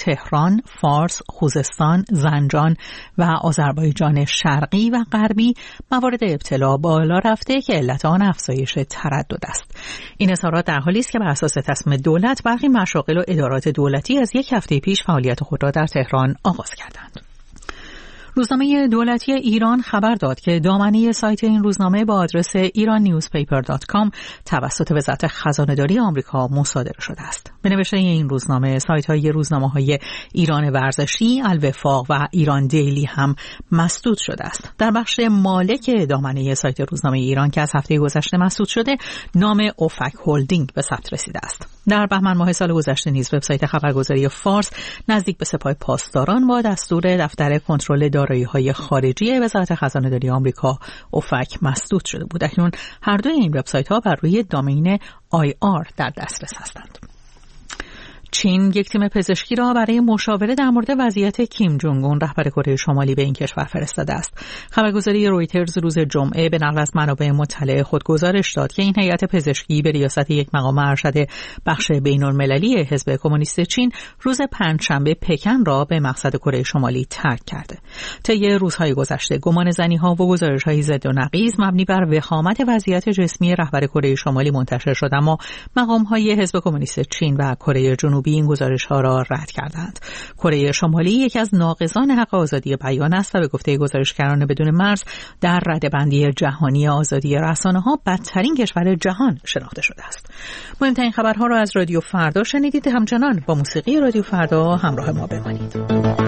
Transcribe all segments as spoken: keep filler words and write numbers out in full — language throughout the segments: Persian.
تهران، فارس، خوزستان، زنجان و آذربایجان شرقی و غربی موارد ابتلا بالا رفته که علت آن افزایش تردد است. این اظهارات در حالی است که بر اساس تصمیم دولت برخی مشاغل و ادارات دولتی از یک هفته پیش فعالیت خود را در تهران آغاز کردند. روزنامه دولتی ایران خبر داد که دامنه سایت این روزنامه با آدرس ایران نیوز پیپر دات کام توسط وزارت خزانه‌داری آمریکا مصادره شده است. به نوشته این روزنامه، سایت‌های روزنامه‌های ایران ورزشی، الوفاق و ایران دیلی هم مسدود شده است. در بخش مالک دامنه سایت روزنامه ایران که از هفته گذشته مسدود شده، نام اوفک هولدینگ به ثبت رسیده است. در بهمن ماه سال گذشته نیز وبسایت خبرگزاری فارس نزدیک به سپاه پاسداران با دستور دفتر کنترل دارایی‌های خارجی وزارت خزانه‌داری آمریکا اوفک مسدود شده بود. اکنون هر دوی این وبسایت‌ها بر روی دامین آی آر در دسترس هستند. چین یک تیم پزشکی را برای مشاوره در مورد وضعیت کیم جونگ اون رهبر کره شمالی به این کشور فرستاده است. خبرگزاری رویترز روز جمعه به نقل از منابع مطلع خود گزارش داد که این هیئت پزشکی به ریاست یک مقام ارشد بخش بین‌المللی حزب کمونیست چین روز پنجشنبه پکن را به مقصد کره شمالی ترک کرده. طی روزهای گذشته گمانه‌زنی‌ها و گزارش‌های ضد و نقیض مبنی بر وخامت وضعیت جسمی رهبر کره شمالی منتشر شد، اما مقام‌های حزب کمونیست چین و کره جنوبی این گزارش‌ها را رد کردند. کره شمالی یکی از ناقضان حق آزادی بیان است و به گفته گزارشگران بدون مرز در رده‌بندی جهانی آزادی رسانه‌ها بدترین کشور جهان شناخته شده است. مهمترین خبرها را از رادیو فردا شنیدید. همچنان با موسیقی رادیو فردا همراه ما بمانید.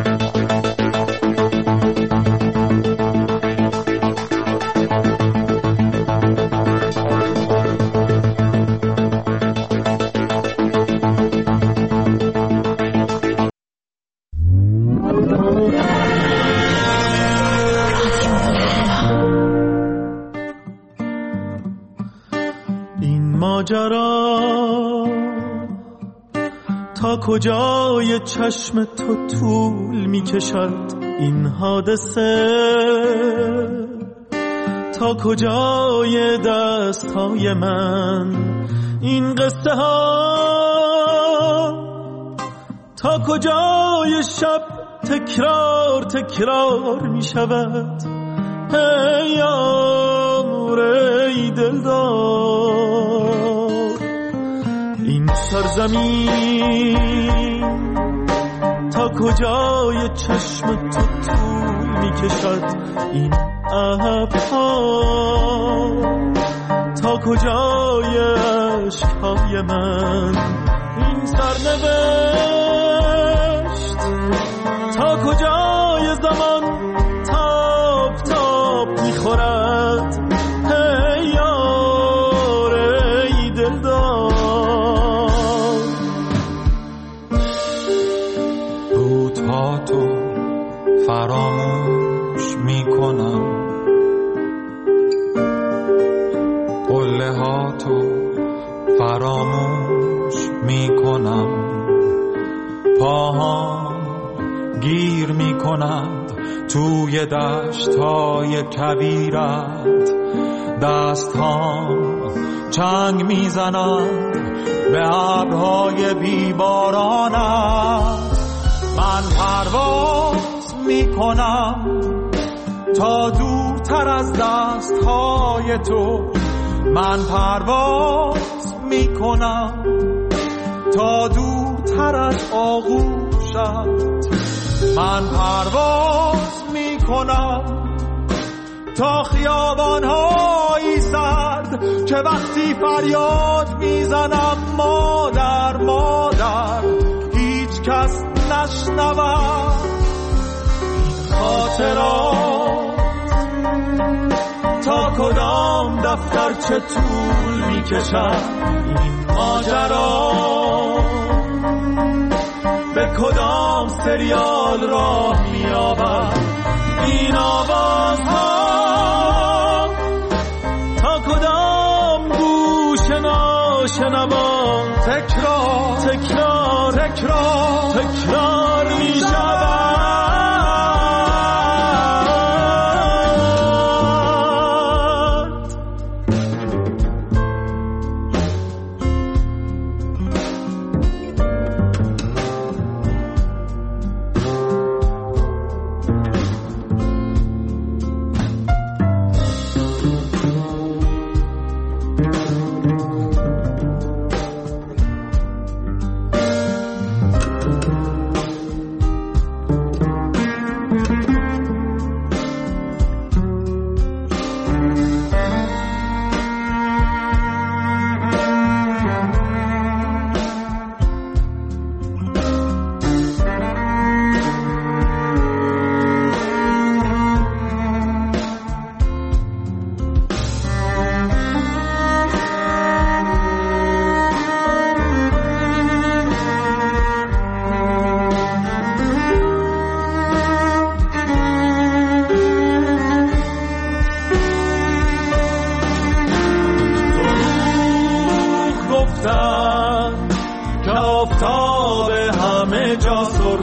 ماجرا تا کجای چشم تو طول می کشد، این حادثه تا کجای دست های من، این قصه ها تا کجای شب تکرار تکرار می شود. ای یار ای دلدار، این سرزمین تا کجای چشم تو طول می کشد، این ابرها تا کجای عشقهای من، این سرنوشت تا کجای زمان تاب تاب میخورد. ای یار ای دلدار، روزها تو فراموش میکنم، قله ها تو فراموش میکنم، پاها گیر میکنند توی دشت‌های کویرت، دست‌ها چنگ میزنند به ابرهای بیبارانت. من پرواز میکنم تا دورتر از دست‌های تو، من پرواز میکنم تا دورتر از آغوشت، من پرواز میکنم تا خیابان‌های سرد که وقتی فریاد میزنم مادر مادر هیچ کس نشنود. این خاطرات تا کدام دفتر چه طول میکشد، این ماجرا به کدام سریال راه می‌یابد، این آوازها تا کدام گوش ناشنوا تکرار تکرار تکرار تکرار می‌شود.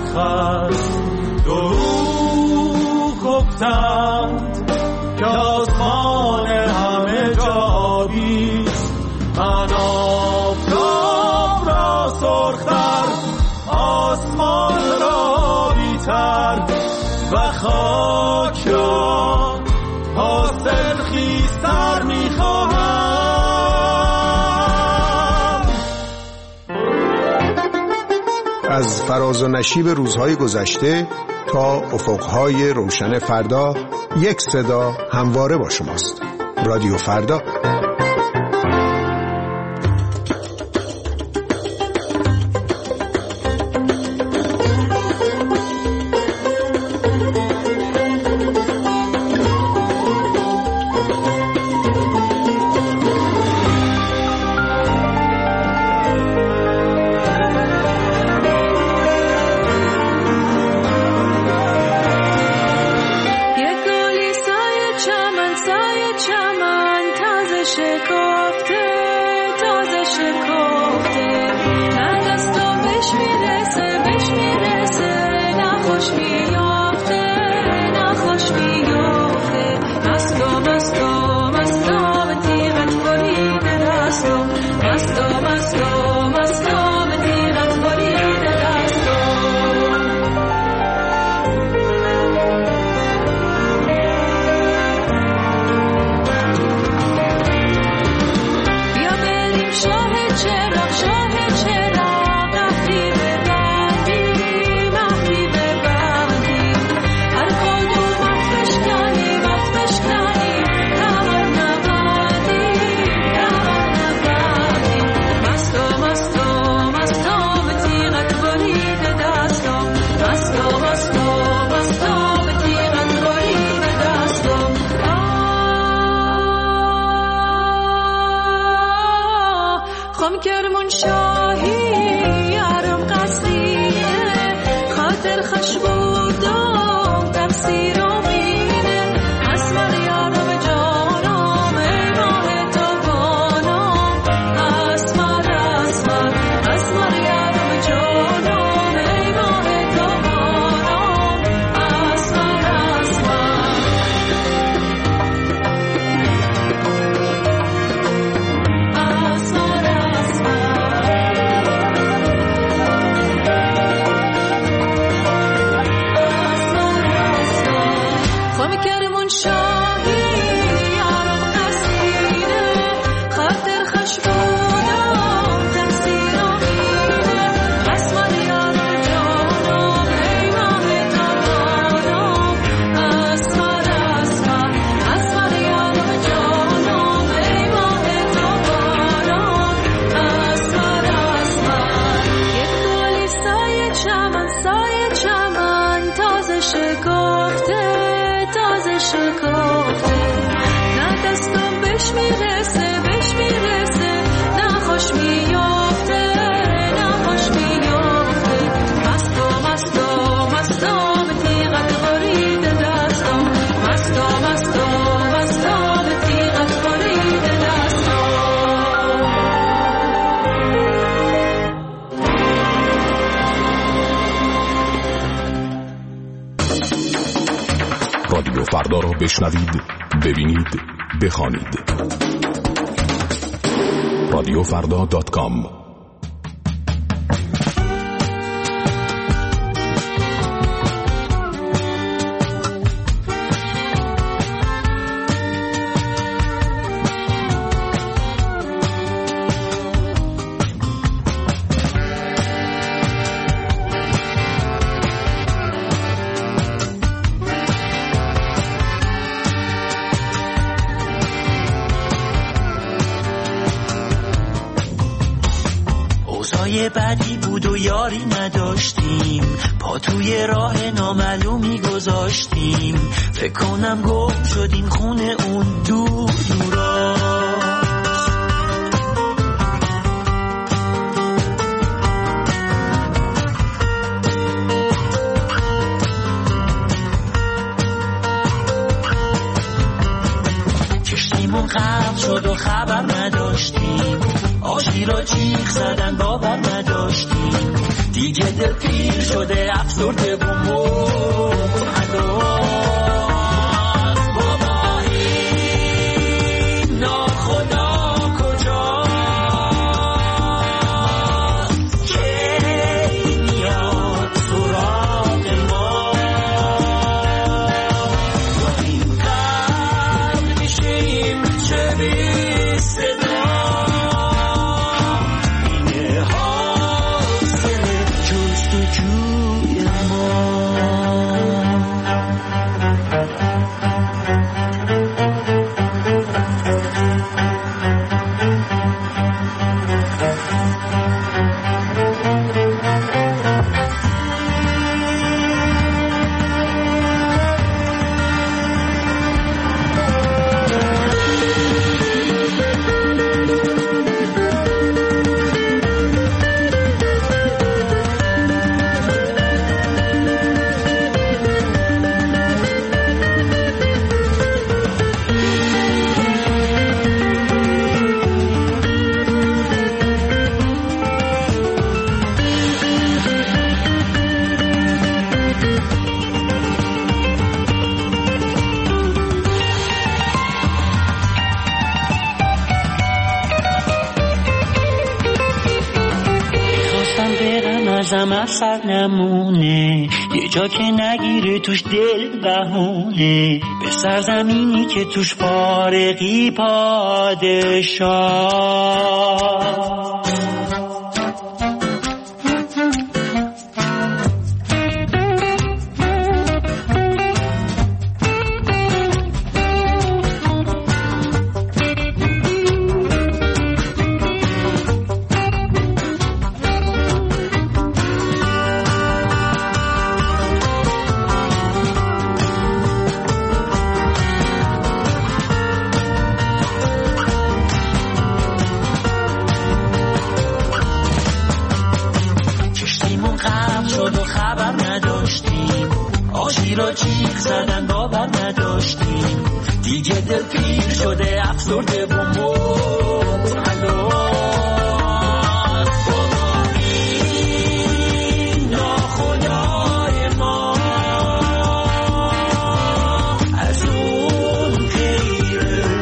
خست دروغ گفتند که آسمان همه جا آبیست. من آفتاب را سرختر، آسمان را بیتر و خاک را حاصل خیزتر میخواهم. از فراز و نشیب روزهای گذشته تا افقهای روشن فردا، یک صدا همواره با شماست. رادیو فردا. رادیو فردا را بشنوید، ببینید، بخوانید. رادیو فردا دات کام. بعدی بود و یاری نداشتیم، پا توی راه نامعلومی گذاشتیم، فکر کنم گم شدیم خونه اون دور دورا. کشتیمون غرق شد و خبر نداشتیم، آشی را جیغ زدن باور نداشتیم، دیگه دل پیر شده افسرده و منحناست. بابا این ناخدا کجاست که میاد سراغ ما؟ با این قلب میشیم چه بی صدا. اینه حاصل جستجوی ما. ازم اثر نمونه، یه جا که نگیره توش دل بهونه، به سرزمینی که توش فارغی پادشاه. را جیغ زدن باور نداشتیم، دیگه دل پیر شده افسرده و منحناست. بابا این ناخدای ما از اون غیر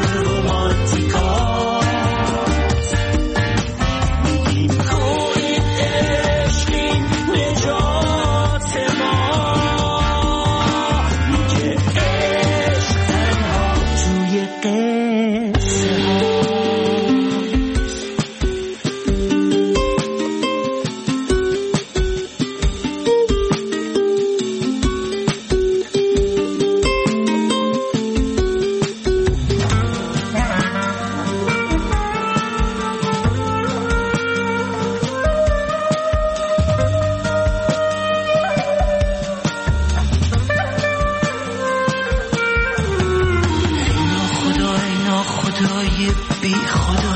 رومانتیکاست. میگیم کنید عشقین نجات ما، بی خدا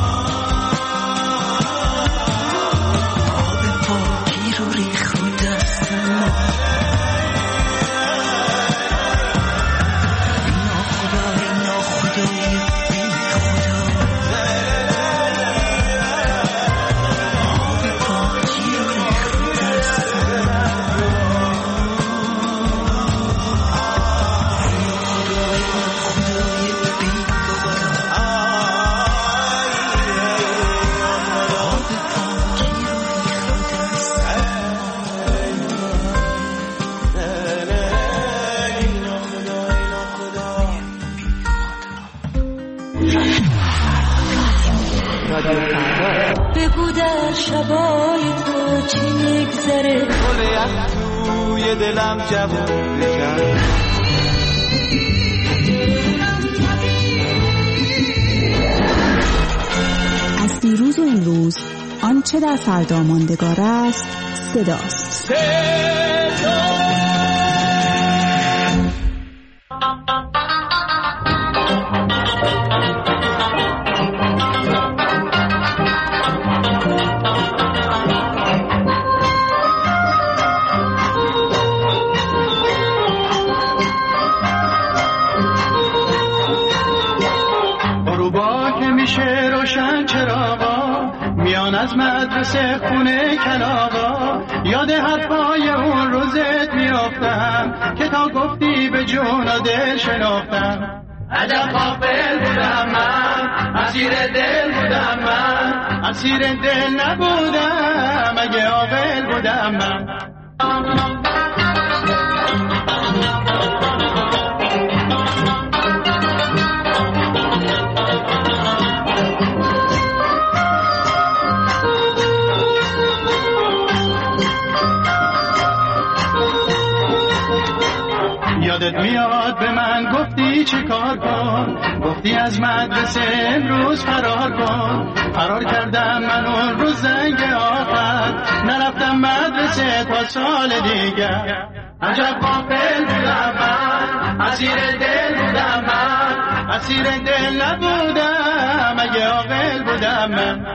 آب پاکی رو ریخ رو دستم. اینا خدا اینا خدای بی خدا آب پاکی رو ریخ رو دستم. اینا خدا اینا خدای بی بگو در شبای تو چی میگذره، گل یخ توی دلم جوون بکن. از دیروز و امروز آنچه در فردا ماندگار است صداست. صدا از مدرسه خونه کلاغا یاد حرفای اون روزت میافتم که تا گفتی به جون و دل شناختم. عجب غافل بودم من، اسیر دل بودم من، اسیر دل نبودم اگه عاقل بودم من. یادت میاد به من گفتی چه کار کن، گفتی از مدرسه امروز فرار کن. فرار کردم من اون روز زنگ آخر، نرفتم مدرسه تا سال دیگر. عجب غافل بودم من، اسیر دل بودم من، اسیر دل نبودم اگه عاقل بودم من.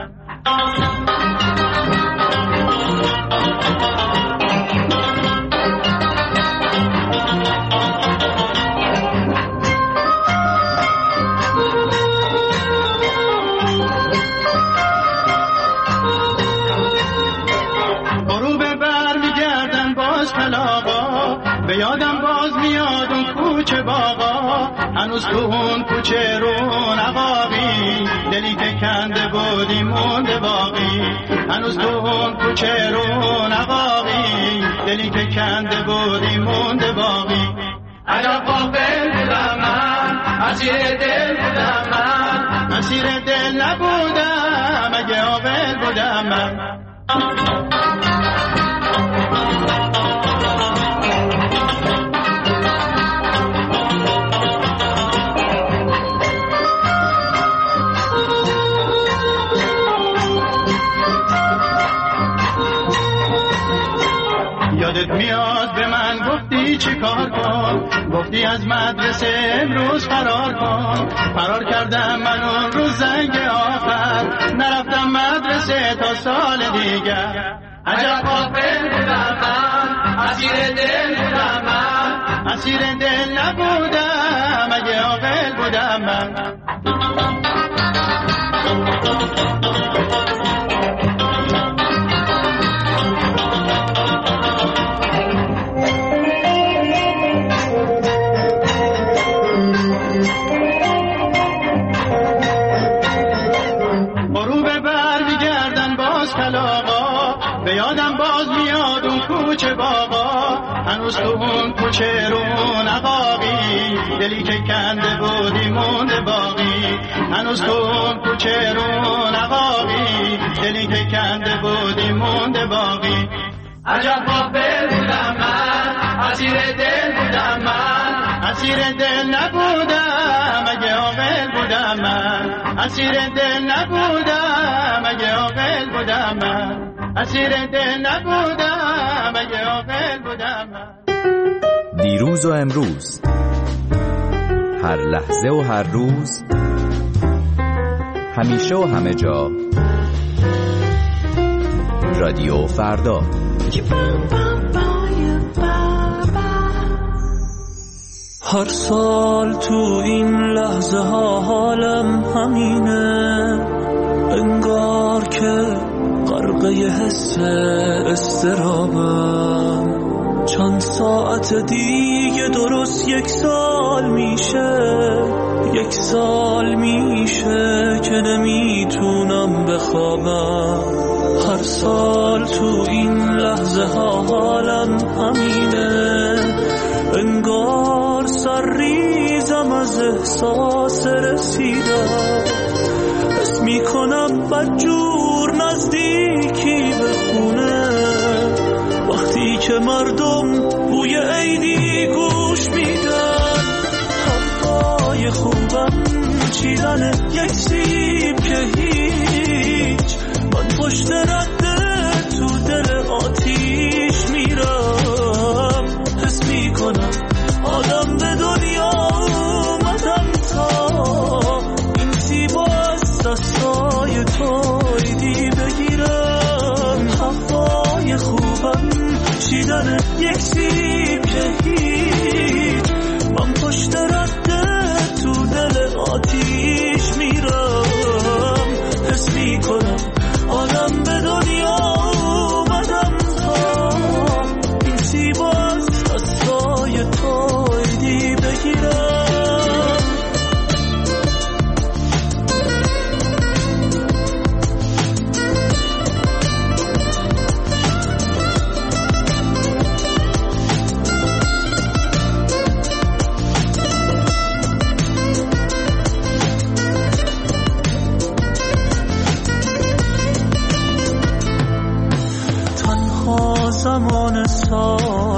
به یادم باز میاد اون کوچه باغا، هنوز تو اون کوچه رو نقابی، دلی که کنده بودی مونده باقی. هنوز تو اون کوچه رو نقابی، دلی که کنده بودی مونده باقی. عجب غافل بودم من، اسیر دل بودم من، اسیر دل نبودم اگه عاقل بودم من. یادت میاد به من گفتی چی کار کن، گفتی از مدرسه امروز فرار کن. فرار کردم من اون روز زنگ آخر، نرفتم مدرسه تا سال دیگر. عجب غافل بودم من، اسیر دل بودم من، اسیر دل نبودم اگه عاقل بودم من. به یادم باز میاد اون کوچه باغا، هنوز تو اون کوچه رو نقابی، دلی که کنده بودی مونده باقی. هنوز تو اون کوچه رو نقابی، دلی که کنده بودی مونده باقی. عجب غافل بودم من، اسیر دل بودم من، اسیر دل نبودم اگه عاقل بودم من. اسیر دل نبودم اگه عاقل بودم من، اسیر دل نبودم اگه عاقل بودم من. دیروز و امروز، هر لحظه و هر روز، همیشه و همه جا، رادیو فردا. هر سال تو این لحظه ها حالم همینه، انگار که غرقه حس استرابم. چند ساعت دیگه درست یک سال میشه، یک سال میشه که نمیتونم بخوابم. هر سال تو این لحظه ها حالم همینه، انگار سر ریزم از احساس رسیدم. حس میکنم بدجور نزدیکی به خونه، وقتی که مردم بوی عیدی گوش میدن. حرفای خوبم چیدن یک سیب که هیچ، من پشت رده تو دل آتیش میرم. حس میکنم آدم به دنیا اومدم تا این سیبا از دستای تو عیدی بگیرم. حرفای خوبم چیدن یک سیب که هیچ، من پشت رده تو دل آتیش میرم. حس میکنم آدم به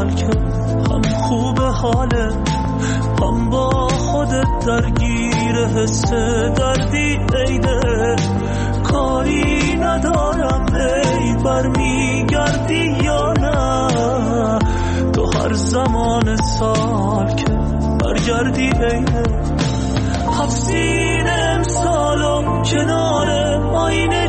که هم خوب حاله هم با خودت درگیر حس دردی عیده کاری ندارم ای برمیگردی یا نه تو هر زمان سال که برگردی عیده هفتین امسالم کنار آینه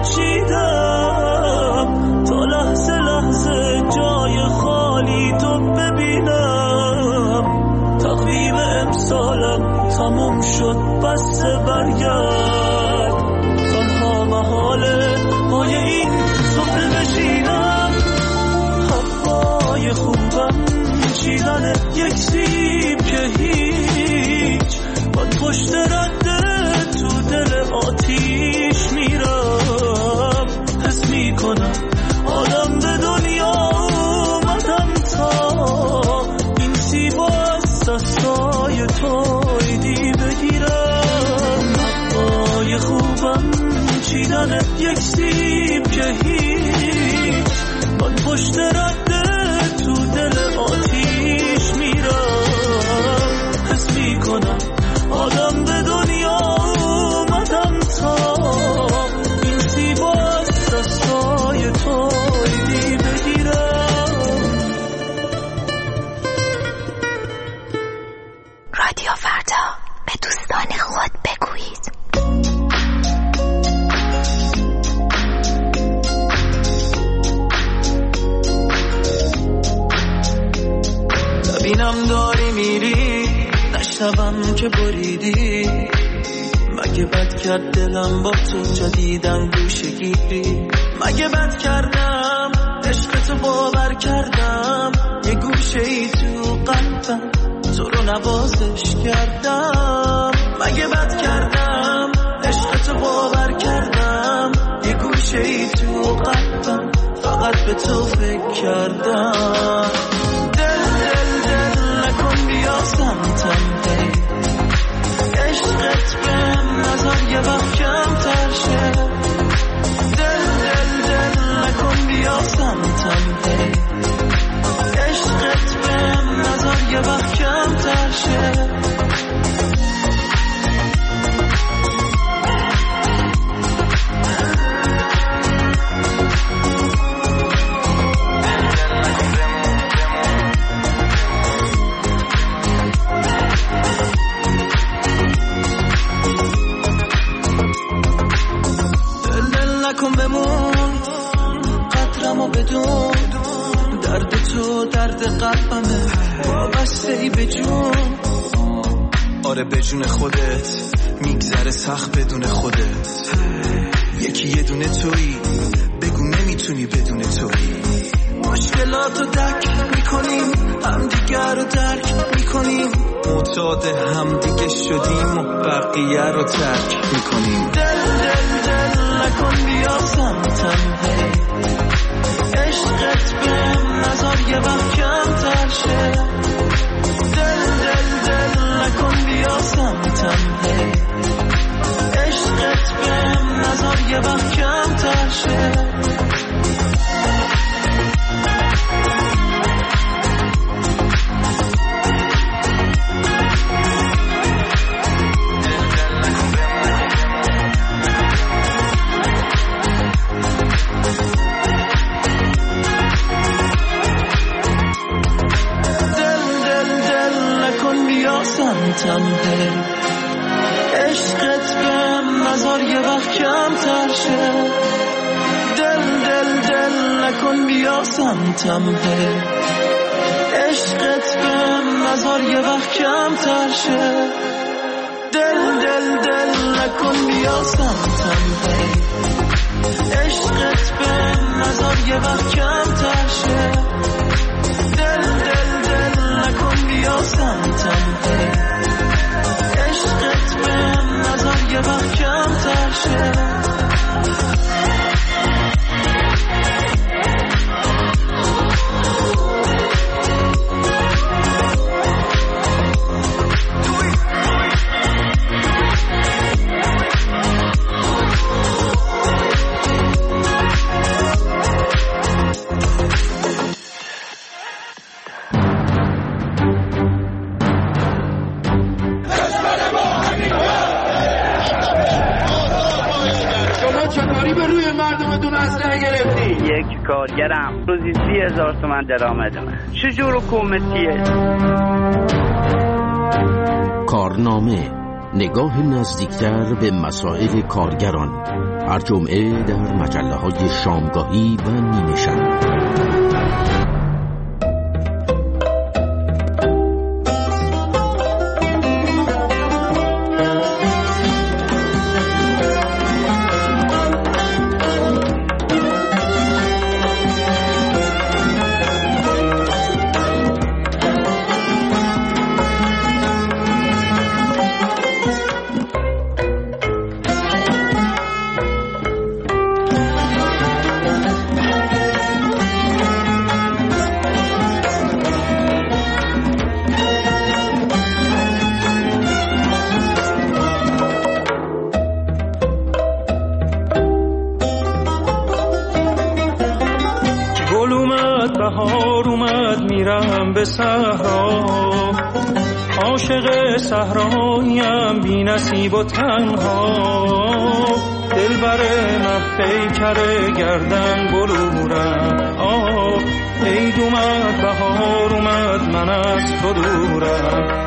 چیدم تا لحظه لحظه جای خالی تو ببینم تقویم امسالم تموم شد بس برگرد تنها محاله پای این صفحه بشینم هوای خوبم چیدن یک سیب که هیچ من پشت رده تو دل آتیش میرم حس میکنم آدم به دنیا اومدم تا این سیبا از دستای تو ایدی بگیرم هوای خوبم چیدن یک سیب که هیچ من پشت رده تو دل آتیش میرم حس میکنم آدم به دنیا اومدم تا این سیبا از دستای تو ایدی بگیرم رادیو فردا به دوستان خود بگویید ببینم داری میری نشنوم که بریدی مگه بد کرد دلم با تو جدیدن گوشه گیری مگه بد کردم عشق تو باور کردم یه گوشه ای تو قلبم تو رو نوازش کردم مگه بد کردم عشق تو باور کردم یه گوشه ای تو قلبم فقط به تو فکر کردم بیا سمتم هی عشقت بهم نظر یه وقت کم تر شه دل دل دل نکن بیا سمتم هی عشقت بهم نظر یه وقت کم تر شه درد تو درد قلبمه وابسته ای به جون آره به جون خودت میگذره سخت بدون خودت یکی یه دونه تویی بگو نمیتونی بدون تویی مشکلاتو درک میکنیم همدیگر رو درک میکنیم معتاد همدیگه شدیم و بقیه رو ترک میکنیم دل دل دل نکن بیا سمتم هی عشقت بهم نظر یه وقت کم تر شه دل دل دل نکن بیا سمتم هی عشقت بهم نظر یه وقت کم تر شه سمتم هی عشقت بهم نظر یه وقت کم تر شه دل دل دل نکن بیا سمتم هی عشقت بهم نظر یه وقت کم تر شه دل دل دل نکن بیا سمتم هی عشقت بهم نظر یه وقت کم تر شه دل دل دل نکن بیا سمتم هی عشقت بهم نظر یه وقت کم تر شه جلوی مردمتون اسلحه گرفتی؟ یک کارگرم روزی سی هزار تومن درآمدمه. چجور حکومتیه؟ کارنامه، نگاه نزدیکتر به مسائل کارگران، هر جمعه در مجله های شامگاهی و نیمه شب. بهار اومد میرم به صحرا، عاشق صحراییم بی نصیب و تنها، دلبر مه پیکر گردن بلورم. آه عید اومد بهار اومد من از تو دورم.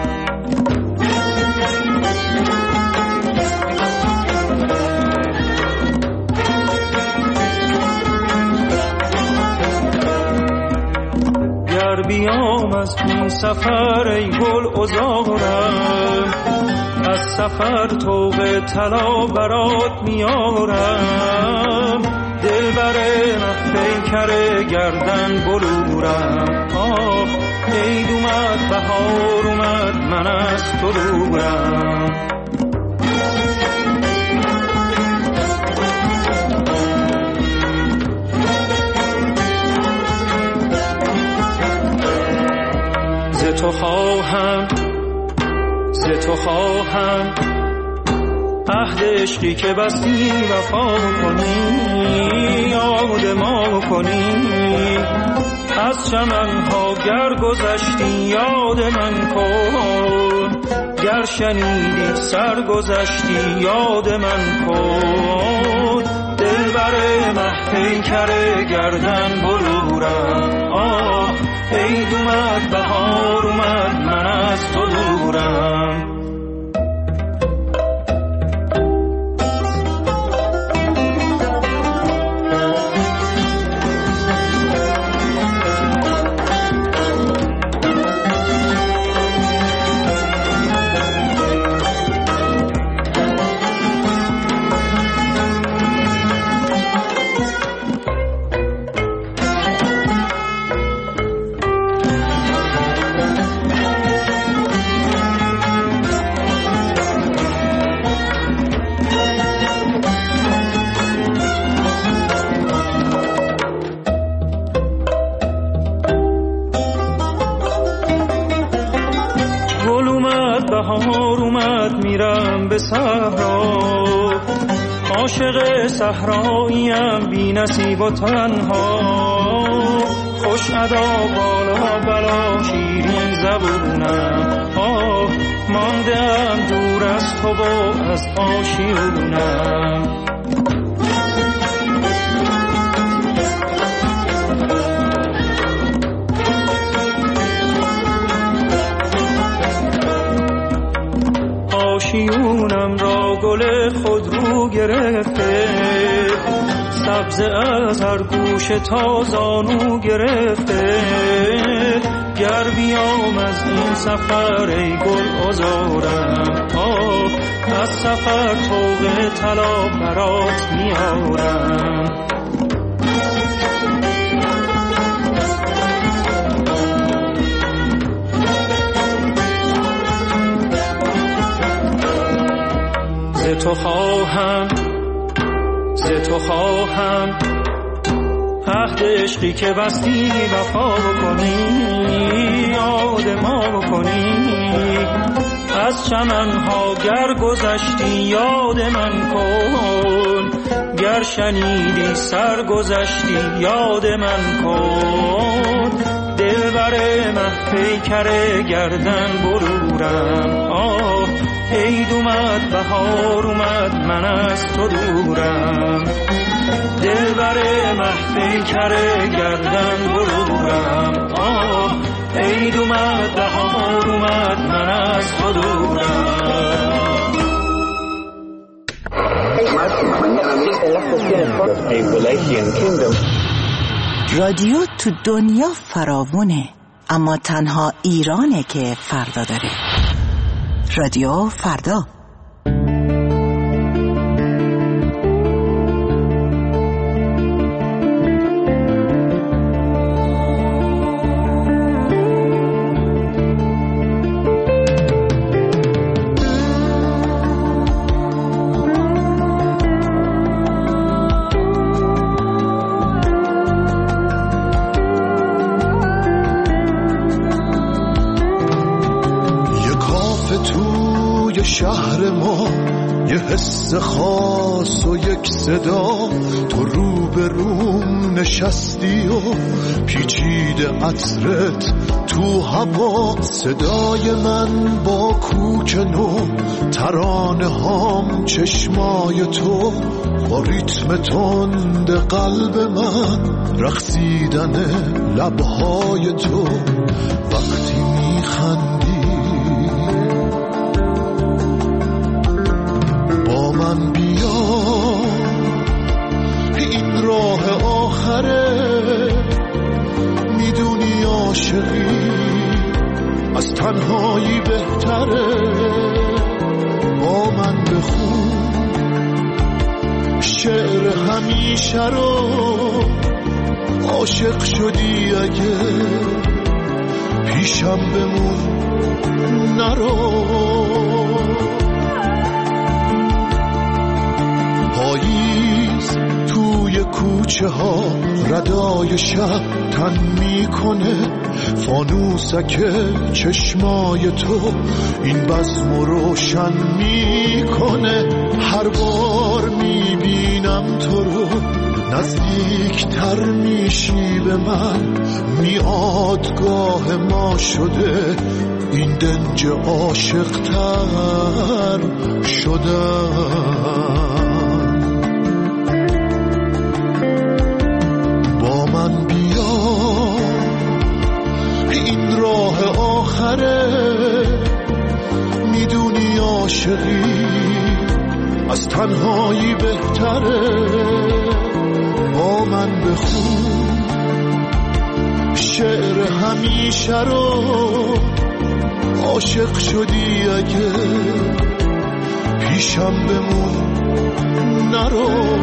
بیام از این سفر ای گل عذارم، از سفر توبه طلا برات میارم، دلبر مه پیکر گردن بلورم. آه عید اومد بهار اومد من از تو دورم. ز تو خواهم ز تو خواهم عهد عشقی که بستی وفا کنی، یاد ما کنی، از چمن‌ها گر گذشتی یاد من کن، گر شنیدی سر گذشتی یاد من کن، دلبر مه پیکر گردن بلورم. آه عید اومد بهار اومد من از تو دورم. بهار اومد میرم به صحرا، عاشق صحراییم بی نصیب و تنها، خوش ادا بالا بلا شیرین زبونم. آه ماندم دور از تو و از آشیونم. آشیونم را گل خود رو گرفته، سبز از هر گوش تا زانو گرفته، گر بیام از این سفر ای گل عذارم. آه از سفر توبه طلا برات میارم. ز تو خواهم ز تو خواهم عهد عشقی که بستی وفا کنی، یاد ما کنی، از چمن‌ها گر گذشتی یاد من کن، گر شنیدی سر گذشتی یاد من کن، دلبر مه پیکر گردن بلورم. آه عید اومد بهار اومد من از تو دورم. دلبر محفل گردن برورم. آه عید اومد بهار اومد من از تو دورم. رادیو تو دنیا فراوونه، اما تنها ایرانه که فردا داره. رادیو فردا. شهر ما یه حس خاص و یک صدا، تو رو به روم نشستی و پیچیده عطرت تو هوا. صدای من با کوک نو، ترانه هام چشمای تو، با ریتم تند قلب من رقصیدن لبهای تو. وقتی میخندی من بیا، این راه آخره، میدونی عاشقی از تنهایی بهتره. با من بخون شعر همیشه رو، عاشق شدی اگه پیشم بمون نرو. پاییز توی کوچه ها ردای شب تن میکنه، فانوسک چشمای تو این بزم روشن میکنه. هر بار میبینم تو رو نزدیکتر میشی به من، میادگاه ما شده این دنج عاشق‌تر شدن. با من بیا، این راه آخره، میدونی عاشقی از تنهایی بهتره. با من بخون شعر همیشه رو، عاشق شدی اگه پیشم بمون نرو.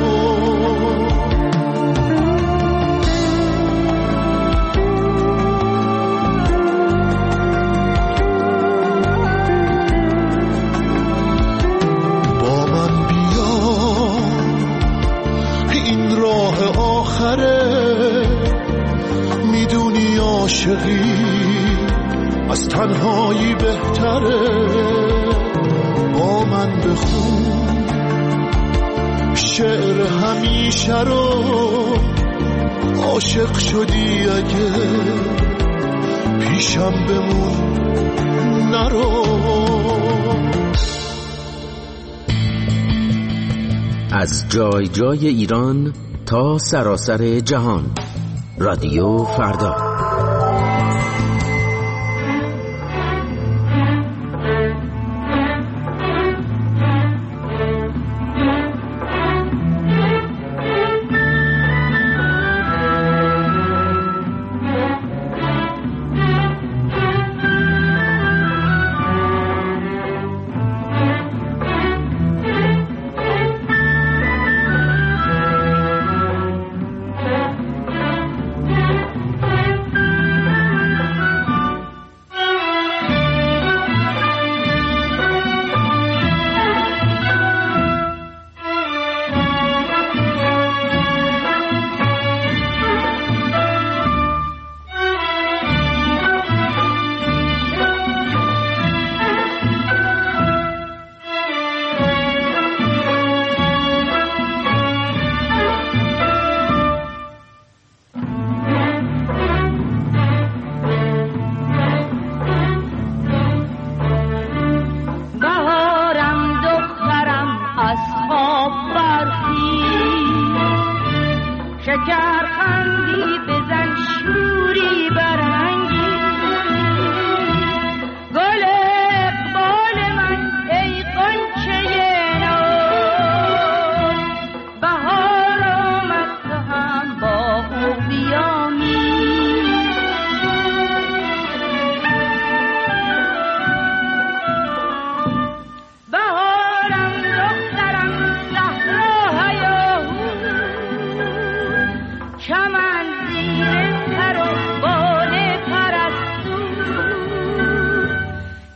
میدونی عاشقی از تنهایی بهتره. با من بخون شعر همیشه رو، عاشق شدی اگه پیشم بمون نرو. از جای جای ایران تا سراسر جهان، رادیو فردا.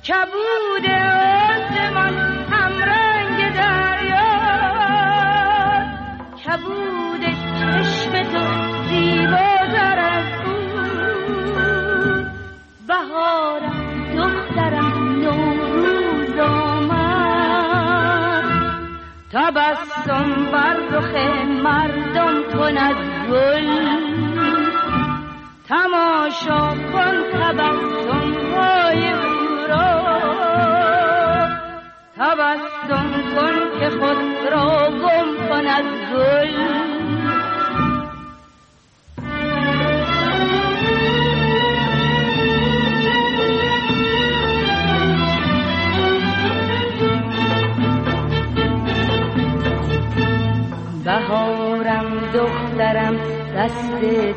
کبود آسمان همرنگ دریا، کبود چشم تو زیباتر از بود. بهارم دخترم نوروز آمد، تبسم بر رخ مردم کن از گل، تماشا کن تبسم های او را، تبسم کن که خود را گم کن از گل. بهارم دخترم دست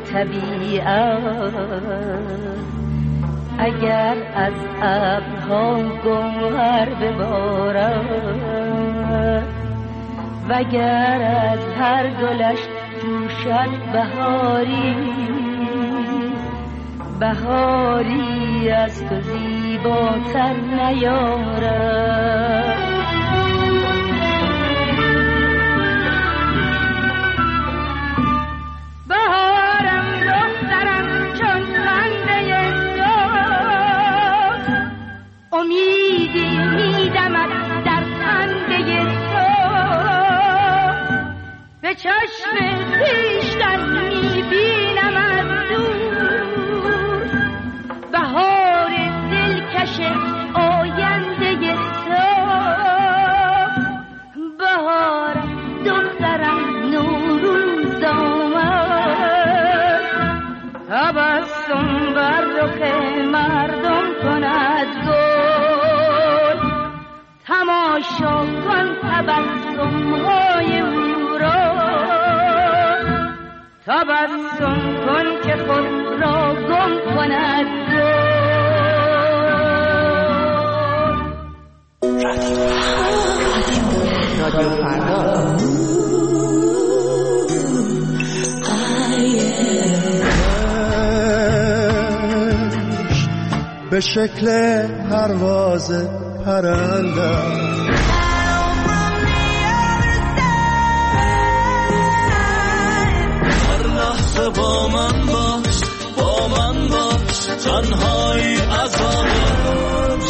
طبیعت، اگر از ابرها گوهر ببارد، وگر از هر گلش جوشد بهاری، بهاری از تو زیباتر نیارد. امیدی میدمد در خنده تو، به چشم خویشتن میبینم از دور، بهار دلکش آینده تو. بهارم دخترم نوروز آمد، تبسم بر رخ مردم کند گل، تماشا کن تبسم های او را، تبسم کن که خود را گم کند گل. رادیو فردا به شکل پرواز پرنده هر لحظه با من باش، با من باش، تنهایی عذابت.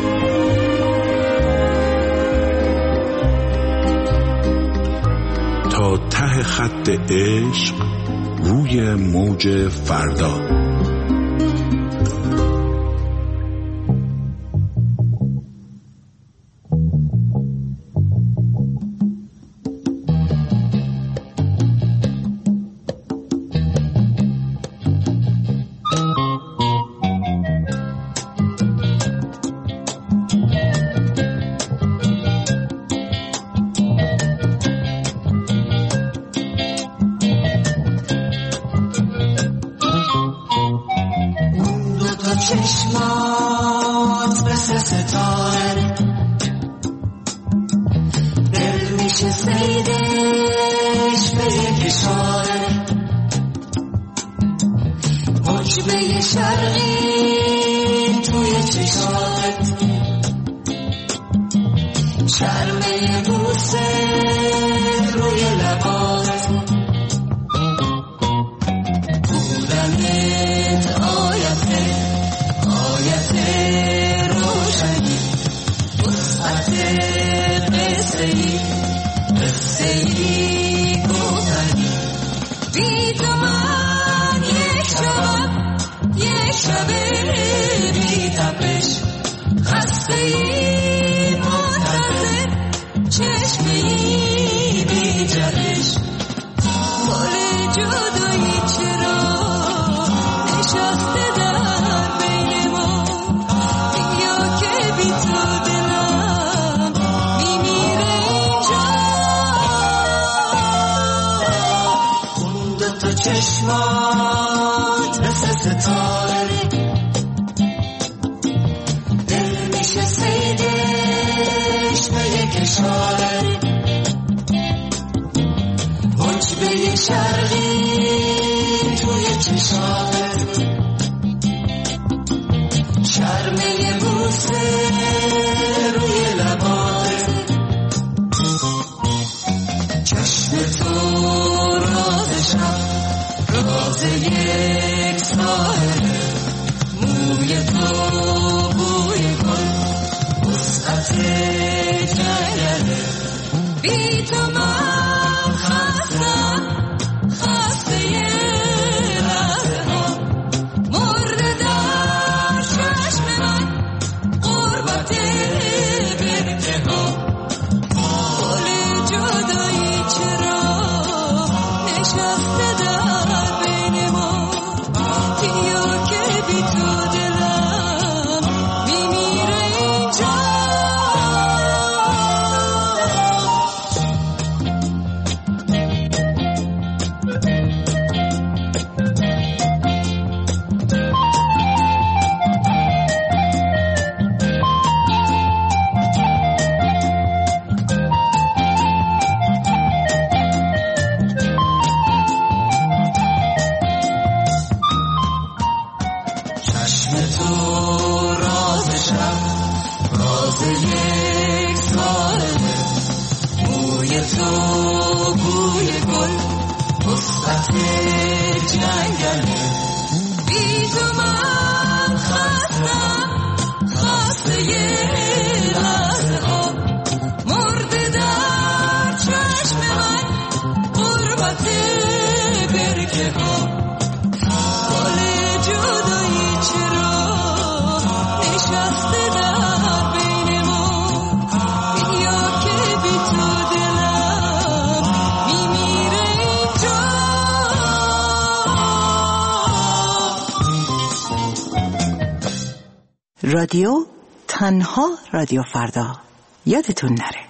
تا ته خط عشق روی موج فردا. چشمات مثل ستاره دل میشه سیدش به یک اشاره حجبه شرقی توی چشمات شرمه بوسه روی لبات بودنت آیته آیت روشنی وسعت قصه ای قصه ای گفتنی بی تو من یک شب یک شب بی تپش خسته ای منتظر چشمه ای بی جهش مال جدایی چرا نشسته در بین ما یا که بی تو دلم میمیره اینجا اون دوتا چشمات مثل ستاره دل میشه سیدش به یک اشاره حجبه شرقی توی چشمات شرمه بوسه رادیو تنها رادیو فردا، یادتون نره.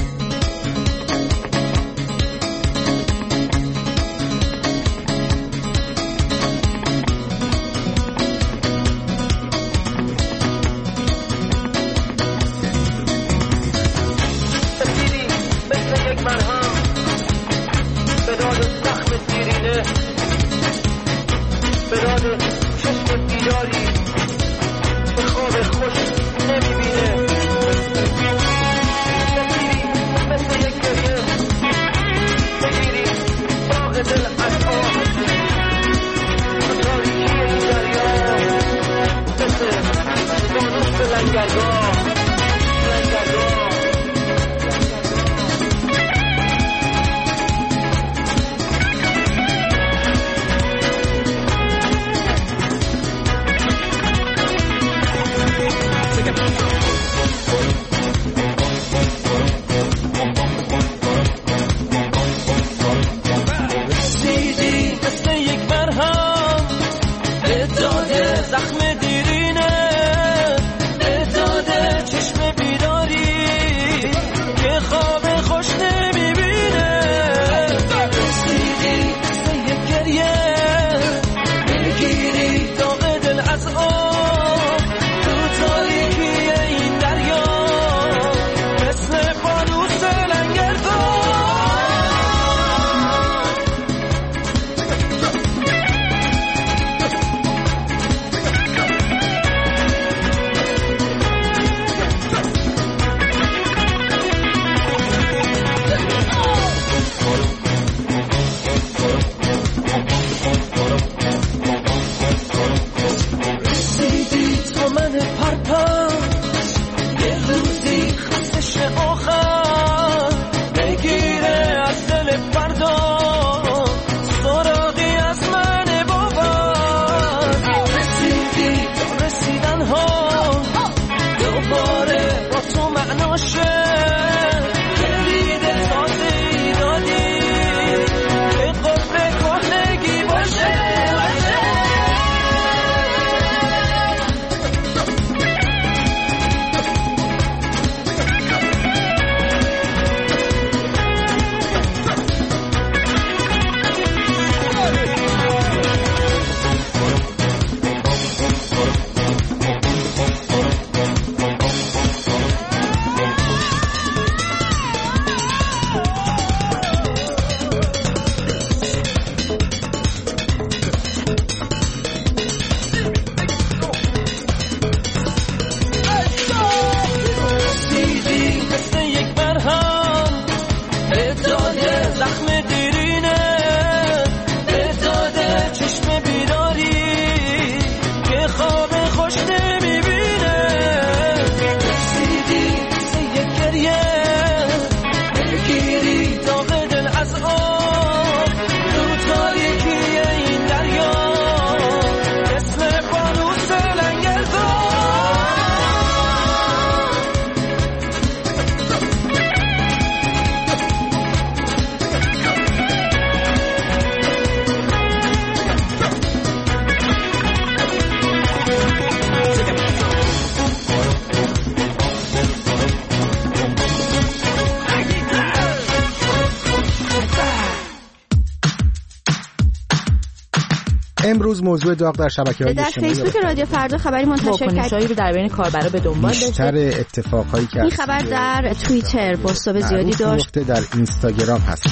امروز موضوع داغ در شبکه‌های اجتماعی در فیسبوک رادیو فردا خبری منتشر کردن رو در بین کاربرا به دنبال داشته. بیشتر اتفاقایی که این خبر در توییتر پست‌های زیادی داشت. در اینستاگرام هست.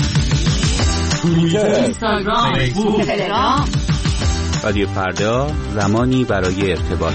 توییتر، اینستاگرام، فیسبوک، تلگرام. رادیو فردا، زمانی برای ارتباط.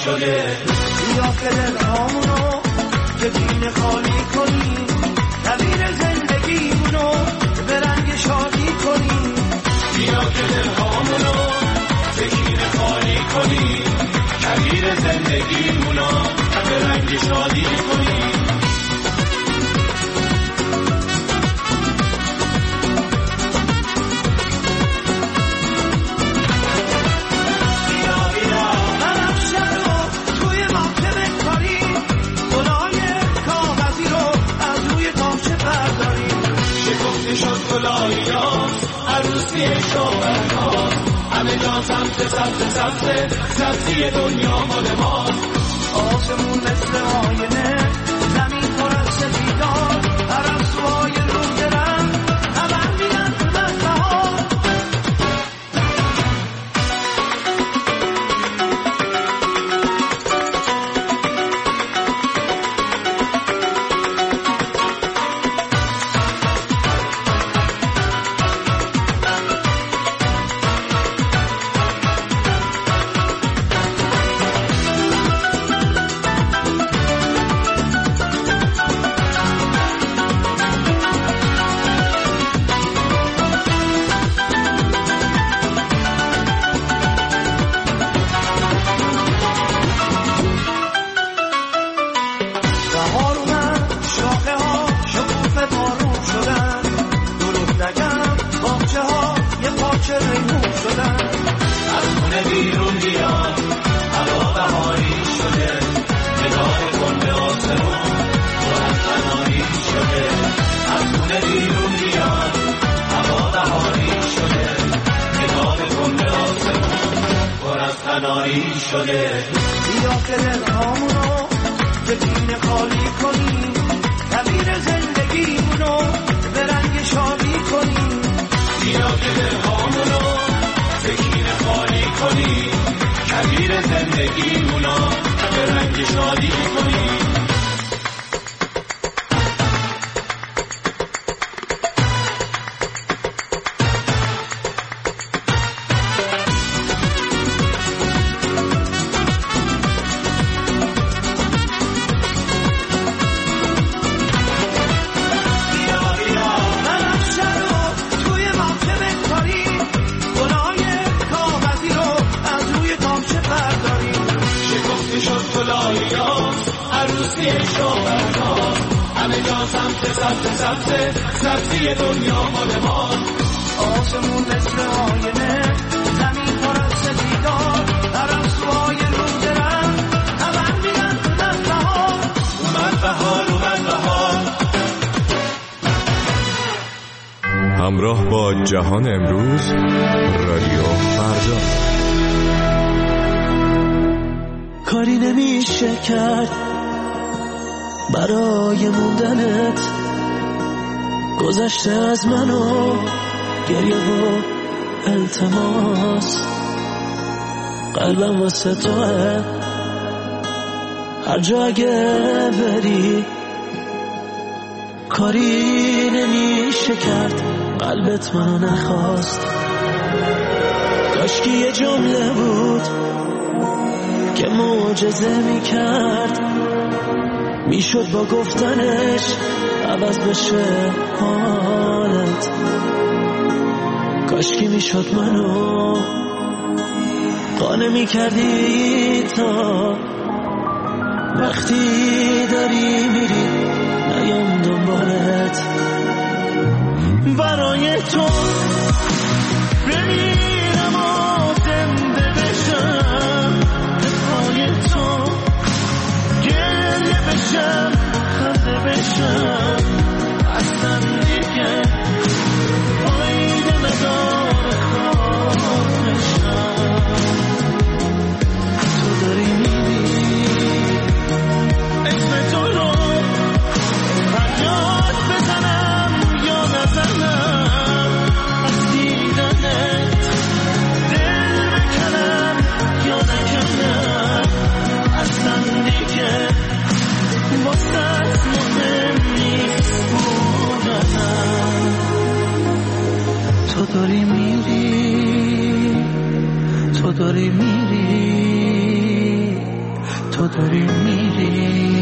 شده. بیا که دلهامونو که دین خالی کنیم، نویر زندگیمونو به رنگ شادی کنیم. بیا که دلهامونو که دین خالی کنیم، نویر زندگیمونو به رنگ شادی کنیم. عروسی شوهرهاست، همه جا سمت سمت سمت سبزی دنیا مال ماست. آسمون مثل آینه، زمین پر از سپیدار، هر از سوهای رو درم خبر میدن تو دسته ها. شده. بیا که دلهامونو به دین خالی کنیم، نویر زندگیمونو به رنگ شادی کنیم. بیا که دلهامونو به دین خالی کنیم، نویر زندگیمونو به رنگ شادی کنیم. سبزی دنیا مال ما. آسمون مثل آینه، زمین پر از سپیدار، هر از سوهای رو درم خبر میدن تو دسته ها. اومد بهار، اومد بهار. همراه با جهان امروز، رادیو فردا. کاری نمیشه کرد برای موندنت، گذشته از منو گریه و التماس. قلبم واسه توه، هر جا اگه بری کاری نمیشه کرد، قلبت منو نخواست. کاشکی یه جمله بود که معجزه میکرد، میشد با گفتنش عوض بشه حالت. کاشکی میشد منو قانع میکردی تا وقتی داری میری نیام دنبالت. برای تو بمیرم و زنده بشم، به پای تو گریه بشم، خنده بشم. اصلا دیگه پایین مدار خواب بشم. تو داری میری اسم تو رو فریاد بزنم یا نزنم، داری میری.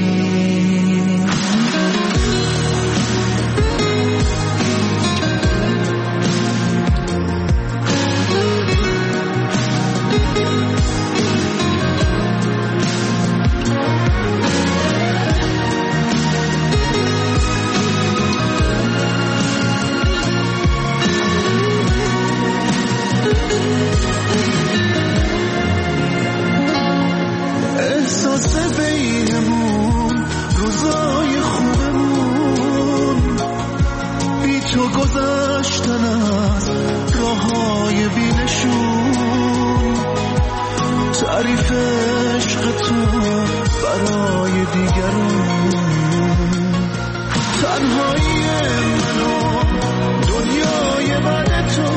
احساس بینمون روزای خوبمون بی تو گذشتن از راههای بینشون تعریف عشق تو برای دیگرون تنهایی منو دنیای بعد تو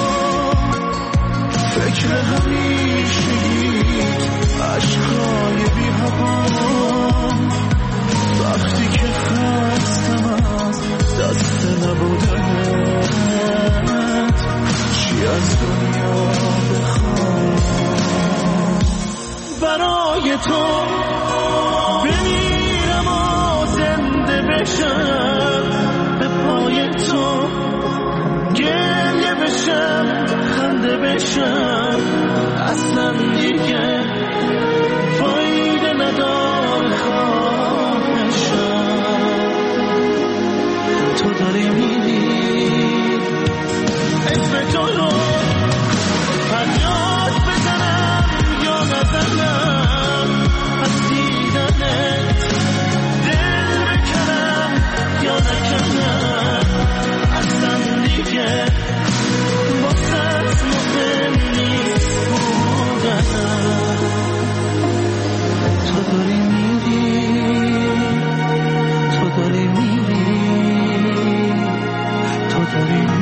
فکر همیشگیت عشقای بی هوام وقتی که خستم از دست نبودنت چی از دنیا بخوام برای تو بمیرم و زنده بشم به پای تو گریه بشم خنده بشم اصلا دیگه فایده نداره خواهشم تو داری میری اسم تو رو فریاد بزنم یا نزنم از دیدنت دل بکنم یا نکنم اصلا دیگه واسه مهم نیست بودنم تو داری میری تو داری میری تو داری میری